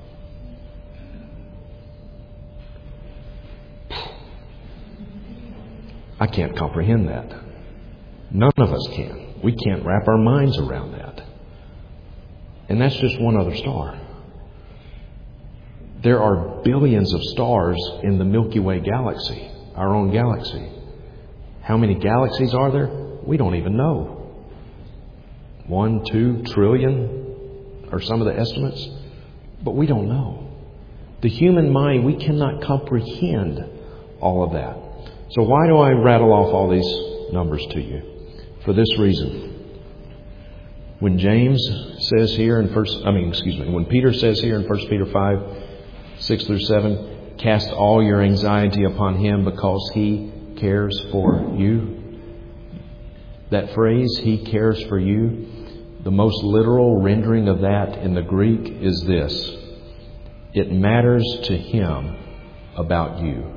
I can't comprehend that. None of us can. We can't wrap our minds around that. And that's just one other star. There are billions of stars in the Milky Way galaxy, our own galaxy. How many galaxies are there? We don't even know. One, two trillion are some of the estimates, but we don't know. The human mind, we cannot comprehend all of that. So why do I rattle off all these numbers to you? For this reason. When James says here in first, I mean, excuse me, when Peter says here in First Peter five, six through seven, cast all your anxiety upon him because he cares for you. That phrase, he cares for you, the most literal rendering of that in the Greek is this: it matters to him about you.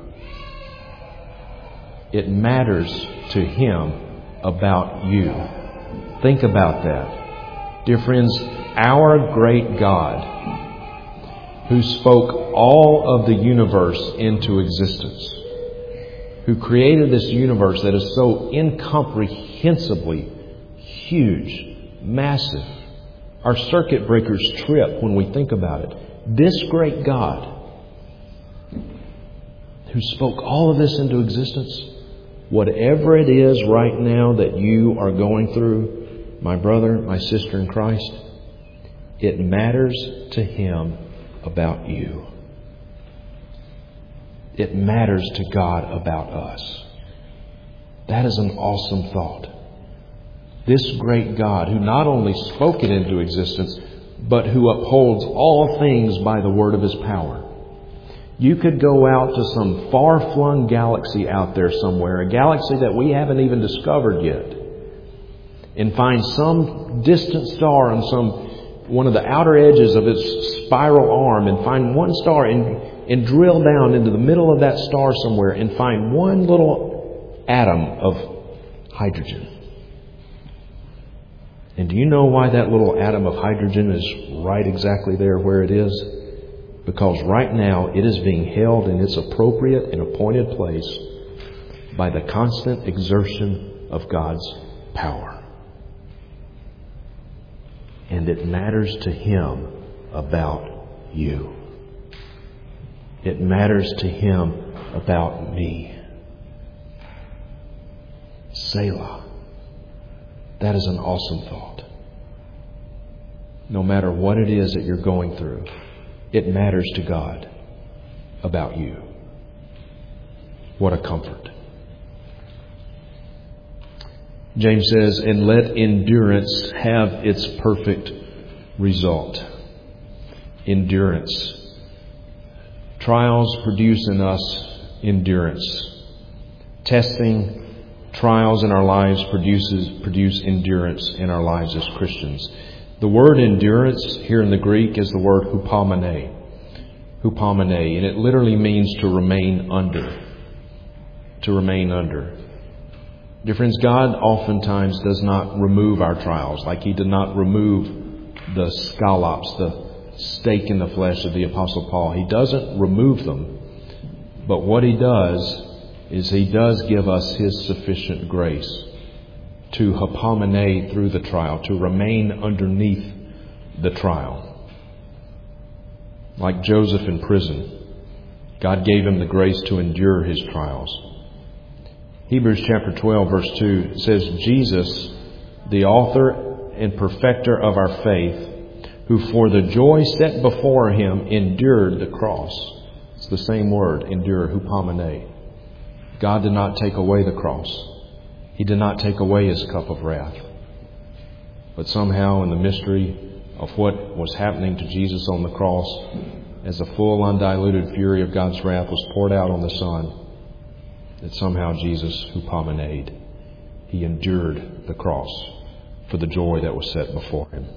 It matters to him about you. Think about that. Dear friends, our great God, who spoke all of the universe into existence, who created this universe that is so incomprehensibly huge, massive. Our circuit breakers trip when we think about it. This great God, who spoke all of this into existence, whatever it is right now that you are going through, my brother, my sister in Christ, it matters to him about you. It matters to God about us. That is an awesome thought. This great God who not only spoke it into existence, but who upholds all things by the word of his power. You could go out to some far-flung galaxy out there somewhere, a galaxy that we haven't even discovered yet, and find some distant star on some one of the outer edges of its spiral arm, and find one star and, and drill down into the middle of that star somewhere and find one little atom of hydrogen. And do you know why that little atom of hydrogen is right exactly there where it is? Because right now it is being held in its appropriate and appointed place by the constant exertion of God's power. And it matters to him about you. It matters to him about me. Selah. That is an awesome thought. No matter what it is that you're going through, it matters to God about you. What a comfort. James says, and let endurance have its perfect result. Endurance. Trials produce in us endurance. Testing, trials in our lives produces produce endurance in our lives as Christians. The word endurance here in the Greek is the word hupomene. Hupomene. And it literally means to remain under. To remain under. Dear friends, God oftentimes does not remove our trials, like he did not remove the scallops, the stake in the flesh of the Apostle Paul. He doesn't remove them. But what he does is he does give us his sufficient grace. to hopomene through the trial, to remain underneath the trial. Like Joseph in prison, God gave him the grace to endure his trials. Hebrews chapter twelve verse two says, Jesus, the author and perfecter of our faith, who for the joy set before him endured the cross. It's the same word, endure, hupomene. God did not take away the cross. He did not take away his cup of wrath. But somehow in the mystery of what was happening to Jesus on the cross, as the full undiluted fury of God's wrath was poured out on the Son, that somehow Jesus hupomeneed. He endured the cross for the joy that was set before him.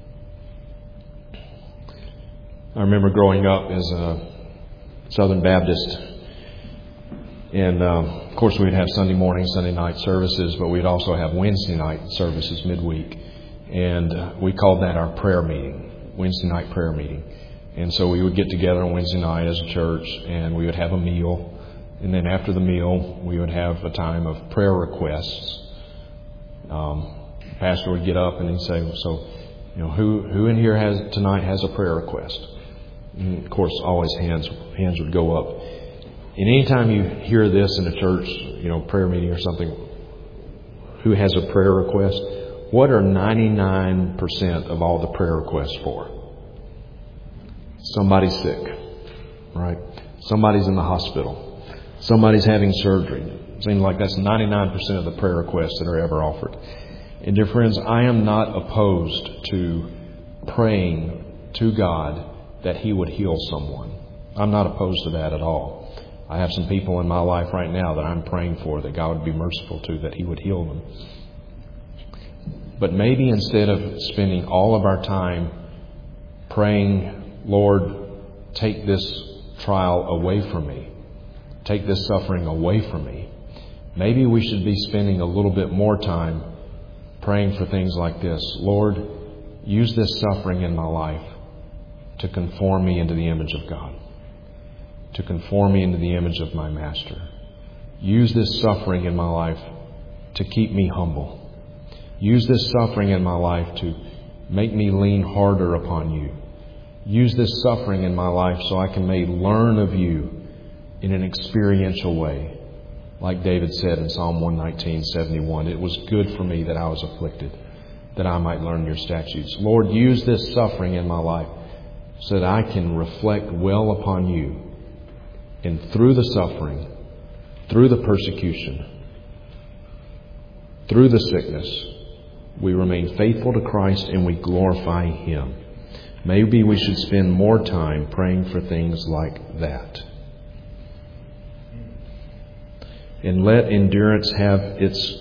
I remember growing up as a Southern Baptist, and um, of course we'd have Sunday morning, Sunday night services, but we'd also have Wednesday night services midweek, and uh, we called that our prayer meeting, Wednesday night prayer meeting. And so we would get together on Wednesday night as a church, and we would have a meal, and then after the meal we would have a time of prayer requests. Um, the pastor would get up and he'd say, "So, you know, who who in here has tonight has a prayer request?" And of course, always hands hands would go up. And anytime you hear this in a church, you know, prayer meeting or something, who has a prayer request? What are ninety-nine percent of all the prayer requests for? Somebody's sick, right? Somebody's in the hospital. Somebody's having surgery. It seems like that's ninety-nine percent of the prayer requests that are ever offered. And dear friends, I am not opposed to praying to God that He would heal someone. I'm not opposed to that at all. I have some people in my life right now that I'm praying for that God would be merciful to, that He would heal them. But maybe instead of spending all of our time praying, "Lord, take this trial away from me. Take this suffering away from me," maybe we should be spending a little bit more time praying for things like this. "Lord, use this suffering in my life to conform me into the image of God, to conform me into the image of my Master. Use this suffering in my life to keep me humble. Use this suffering in my life to make me lean harder upon you. Use this suffering in my life so I can may learn of you in an experiential way." Like David said in Psalm one nineteen, seventy-one, "It was good for me that I was afflicted, that I might learn your statutes." Lord, use this suffering in my life so that I can reflect well upon you. And through the suffering, through the persecution, through the sickness, we remain faithful to Christ and we glorify Him. Maybe we should spend more time praying for things like that. And let endurance have its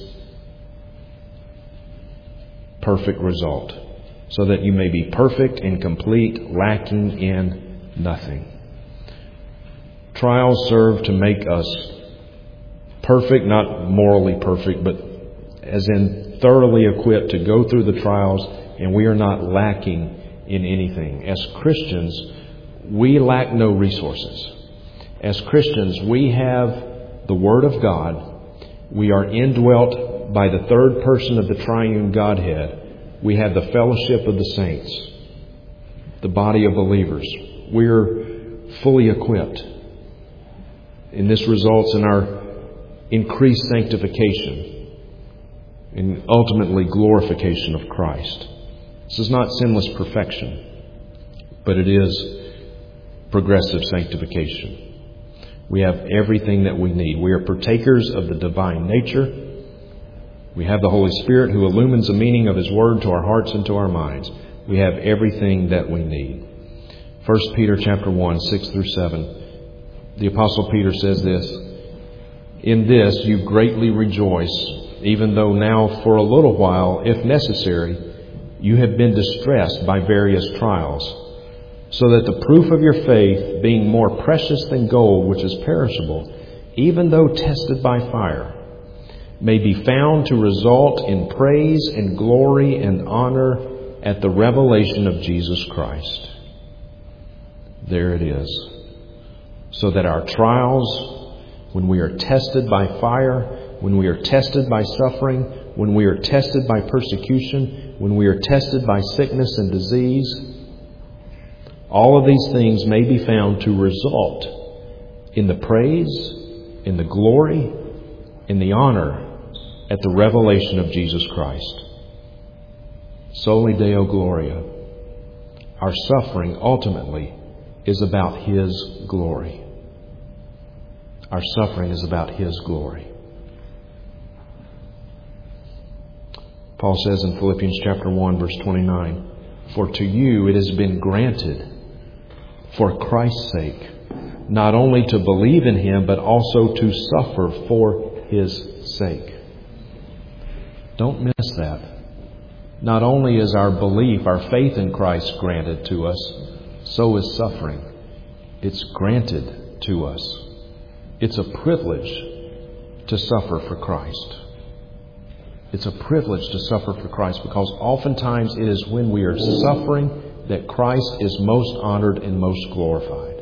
perfect result, so that you may be perfect and complete, lacking in nothing. Trials serve to make us perfect, not morally perfect, but as in thoroughly equipped to go through the trials, and we are not lacking in anything. As Christians, we lack no resources. As Christians, we have the Word of God. We are indwelt by the third person of the triune Godhead. We have the fellowship of the saints, the body of believers. We're fully equipped. And this results in our increased sanctification and ultimately glorification of Christ. This is not sinless perfection, but it is progressive sanctification. We have everything that we need. We are partakers of the divine nature. We have the Holy Spirit who illumines the meaning of His Word to our hearts and to our minds. We have everything that we need. First Peter chapter one, six through seven. The Apostle Peter says this: "In this you greatly rejoice, even though now for a little while, if necessary, you have been distressed by various trials, so that the proof of your faith, being more precious than gold, which is perishable, even though tested by fire, may be found to result in praise and glory and honor at the revelation of Jesus Christ." There it is. So that our trials, when we are tested by fire, when we are tested by suffering, when we are tested by persecution, when we are tested by sickness and disease, all of these things may be found to result in the praise, in the glory, in the honor at the revelation of Jesus Christ. Soli Deo Gloria. Our suffering ultimately is about His glory. Our suffering is about His glory. Paul says in Philippians chapter one, verse twenty-nine, "For to you it has been granted, for Christ's sake, not only to believe in Him, but also to suffer for His sake." Don't miss that. Not only is our belief, our faith in Christ granted to us, so is suffering. It's granted to us. It's a privilege to suffer for Christ. It's a privilege to suffer for Christ because oftentimes it is when we are suffering that Christ is most honored and most glorified.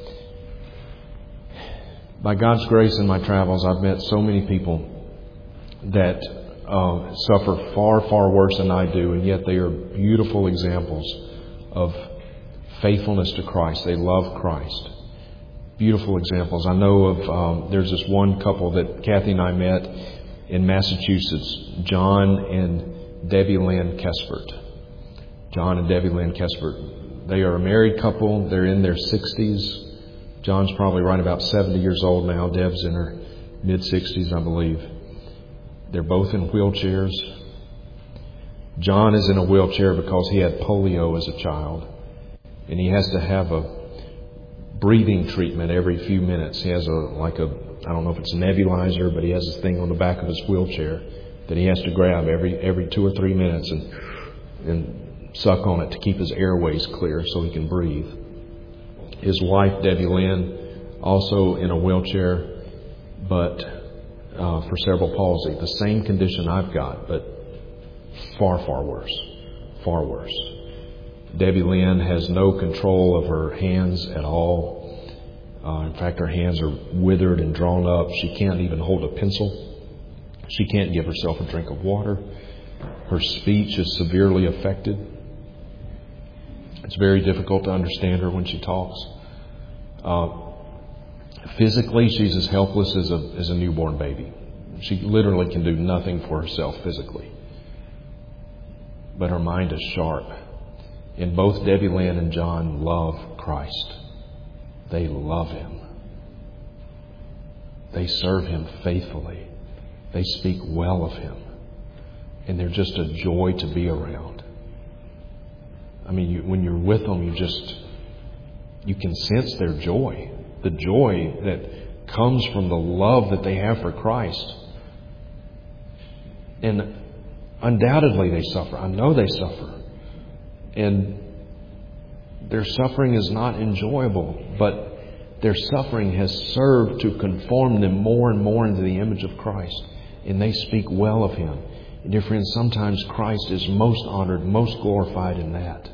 By God's grace in my travels, I've met so many people that uh, suffer far, far worse than I do, and yet they are beautiful examples of faithfulness to Christ. They love Christ. Beautiful examples. I know of, um, there's this one couple that Kathy and I met in Massachusetts, John and Debbie Lynn Kespert. John and Debbie Lynn Kespert. They are a married couple. They're in their sixties. John's probably right about seventy years old now. Deb's in her mid-sixties, I believe. They're both in wheelchairs. John is in a wheelchair because he had polio as a child. And he has to have a breathing treatment every few minutes. He has a, like a, I don't know if it's a nebulizer, but he has this thing on the back of his wheelchair that he has to grab every every two or three minutes and and suck on it to keep his airways clear so he can breathe. His wife, Debbie Lynn, also in a wheelchair, but uh, for cerebral palsy. The same condition I've got, but far, far worse. Far worse. Debbie Lynn has no control of her hands at all. Uh, in fact, her hands are withered and drawn up. She can't even hold a pencil. She can't give herself a drink of water. Her speech is severely affected. It's very difficult to understand her when she talks. Uh, physically, she's as helpless as a, as a newborn baby. She literally can do nothing for herself physically. But her mind is sharp. And both Debbie Lynn and John love Christ. They love Him. They serve Him faithfully. They speak well of Him. And they're just a joy to be around. I mean, you, when you're with them, you just, you can sense their joy. The joy that comes from the love that they have for Christ. And undoubtedly they suffer. I know they suffer. And their suffering is not enjoyable, but their suffering has served to conform them more and more into the image of Christ. And they speak well of Him. And dear friends, sometimes Christ is most honored, most glorified in that.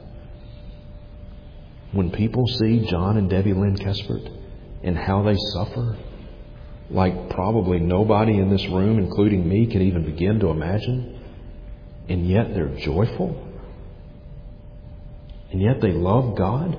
When people see John and Debbie Lynn Kespert and how they suffer, like probably nobody in this room, including me, can even begin to imagine, and yet they're joyful, and yet they love God,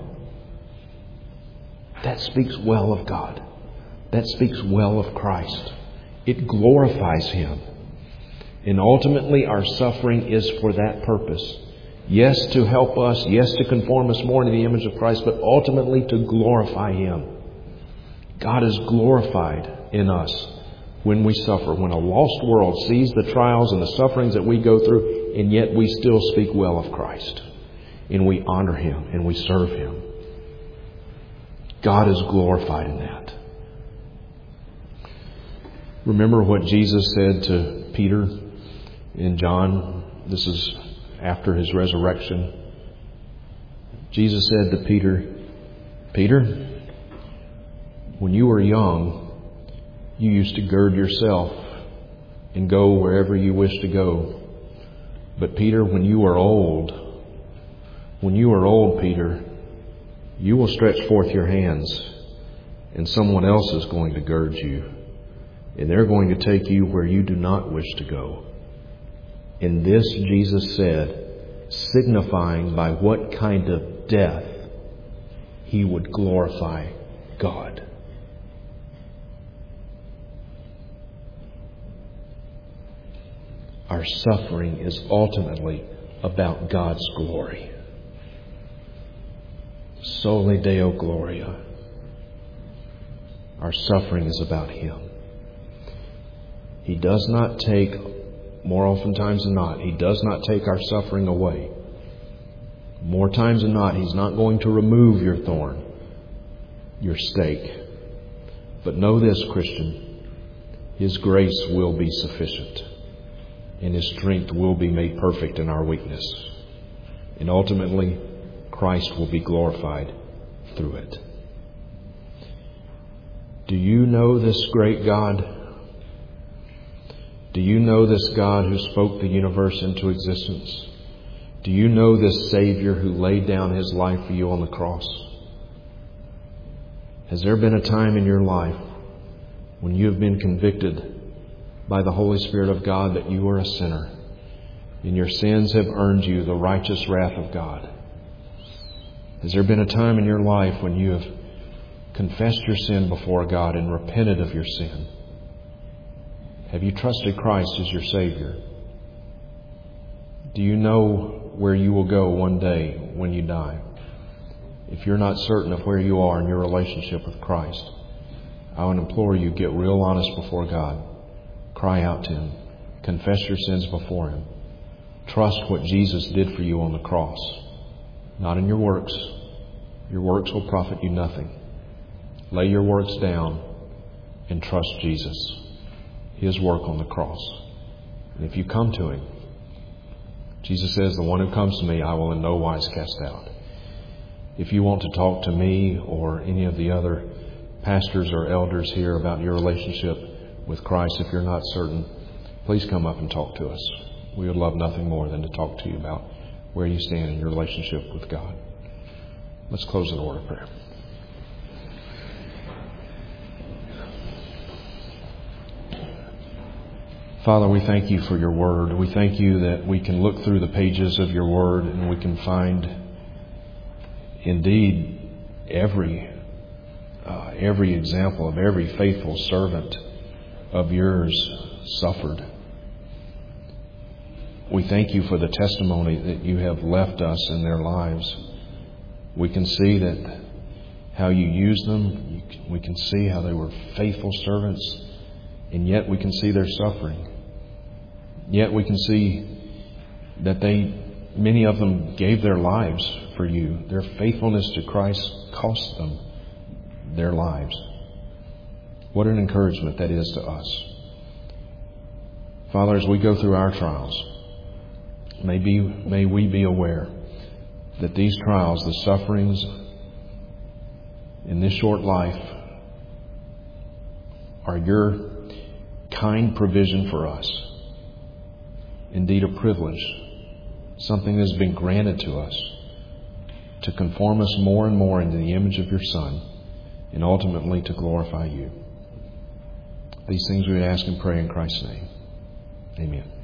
that speaks well of God. That speaks well of Christ. It glorifies Him. And ultimately our suffering is for that purpose. Yes, to help us. Yes, to conform us more to the image of Christ. But ultimately to glorify Him. God is glorified in us when we suffer. When a lost world sees the trials and the sufferings that we go through, and yet we still speak well of Christ. And we honor Him and we serve Him. God is glorified in that. Remember what Jesus said to Peter in John. This is after His resurrection. Jesus said to Peter, Peter, when you were young, you used to gird yourself and go wherever you wished to go. But Peter, when you are old, when you are old, Peter, you will stretch forth your hands and someone else is going to gird you and they're going to take you where you do not wish to go. And this, Jesus said, signifying by what kind of death He would glorify God. Our suffering is ultimately about God's glory. Soli Deo Gloria. Our suffering is about Him. He does not take, more oftentimes than not, He does not take our suffering away. More times than not, He's not going to remove your thorn, your stake. But know this, Christian, His grace will be sufficient, and His strength will be made perfect in our weakness. And ultimately, Christ will be glorified through it. Do you know this great God? Do you know this God who spoke the universe into existence? Do you know this Savior who laid down His life for you on the cross? Has there been a time in your life when you have been convicted by the Holy Spirit of God that you are a sinner and your sins have earned you the righteous wrath of God? Has there been a time in your life when you have confessed your sin before God and repented of your sin? Have you trusted Christ as your Savior? Do you know where you will go one day when you die? If you're not certain of where you are in your relationship with Christ, I would implore you, get real honest before God. Cry out to Him. Confess your sins before Him. Trust what Jesus did for you on the cross. Not in your works. Your works will profit you nothing. Lay your works down and trust Jesus. His work on the cross. And if you come to Him, Jesus says, the one who comes to me, I will in no wise cast out. If you want to talk to me or any of the other pastors or elders here about your relationship with Christ, if you're not certain, please come up and talk to us. We would love nothing more than to talk to you about where you stand in your relationship with God. Let's close in a word of prayer. Father, we thank You for Your Word. We thank You that we can look through the pages of Your Word and we can find indeed every uh, every example of every faithful servant of Yours suffered. We thank You for the testimony that You have left us in their lives. We can see that how You used them. We can see how they were faithful servants, and yet we can see their suffering. Yet we can see that they, many of them gave their lives for You. Their faithfulness to Christ cost them their lives. What an encouragement that is to us. Father, as we go through our trials, may, be, may we be aware that these trials, the sufferings in this short life, are Your kind provision for us. Indeed, a privilege, something that has been granted to us to conform us more and more into the image of Your Son and ultimately to glorify You. These things we would ask and pray in Christ's name. Amen.